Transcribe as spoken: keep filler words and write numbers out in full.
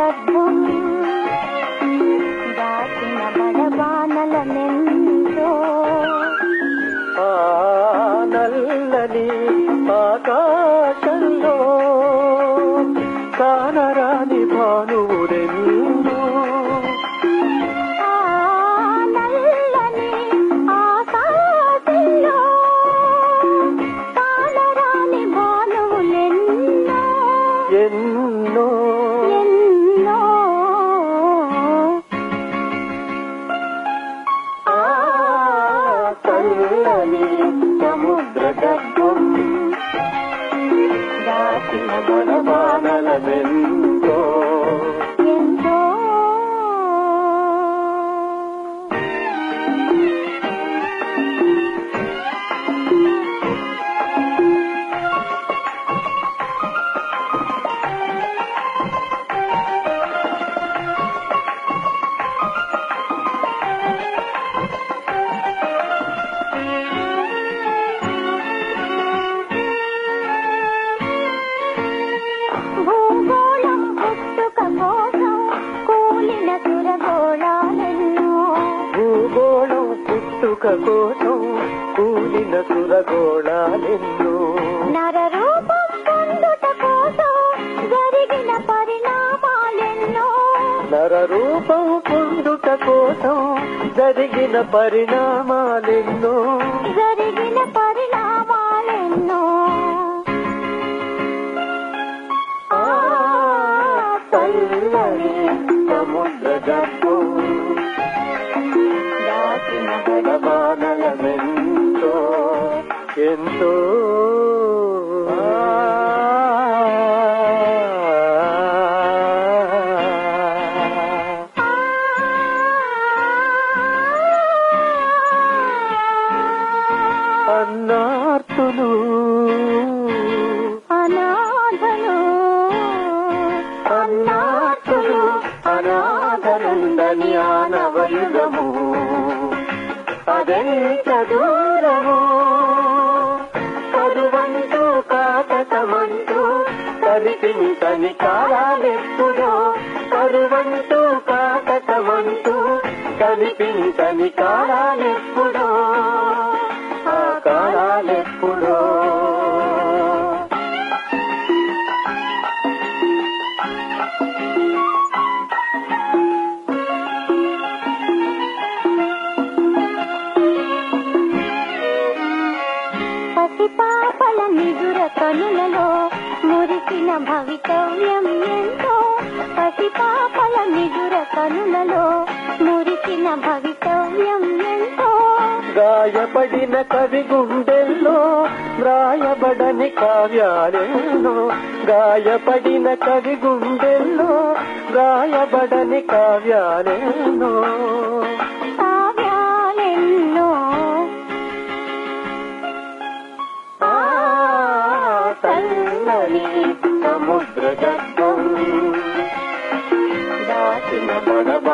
గర్భం దాచిన బడబానల నెంతో ఆ నల్లని ఆకాశంలో కానరాని భానువురెన్నో నల్లని ఆకాశంలో కానరాని భానువులెన్నో ఎన్నో ఎన్నో ఆ చల్లని సముద్ర గర్భం దాచిన బడబానల నెంతో ఎంతో భూగోళం పుట్టుక కోసం కూలిన సురగోళాలెన్నో భూగోళం పుట్టుక కోసం కూలిన సురగోళాలెన్నో నరరూపం పొందుట కోసం జరిగిన పరిణామాలెన్నో నరరూపం పొందుట కోసం జరిగిన పరిణామాలెన్నో జరిగిన పరిణామాలెన్నో ఆ చల్లని సముద్ర గర్భం దాచిన బడబానల నెంతో ఎంతో అన్నార్తులు అనాథలు అన్నార్తులు అనాథలుందని ఆనవయుగము అదెంత దూరము కరువంటూ కాకతమంటూ కనిపించని కాలాలెప్పుడో కరువంటూ కాకతమంటూ కనిపించని కాలాలెప్పుడో ఆ కాలాలెప్పుడో పసిపాపల నిదుర కనులలో మురిసిన భవితవ్యం ఎంతో పసిపాపల నిదుర కనులలో మురిసిన భవితవ్యం ఎంతో గాయపడిన కవి గుండెల్లో వ్రాయబడని కావ్యాలెన్నో గాయపడిన కవి గుండెల్లో వ్రాయబడని కావ్యాలెన్నో కావ్యాలెన్నో ఆ చల్లని సముద్ర గర్భం దాచిన బడబ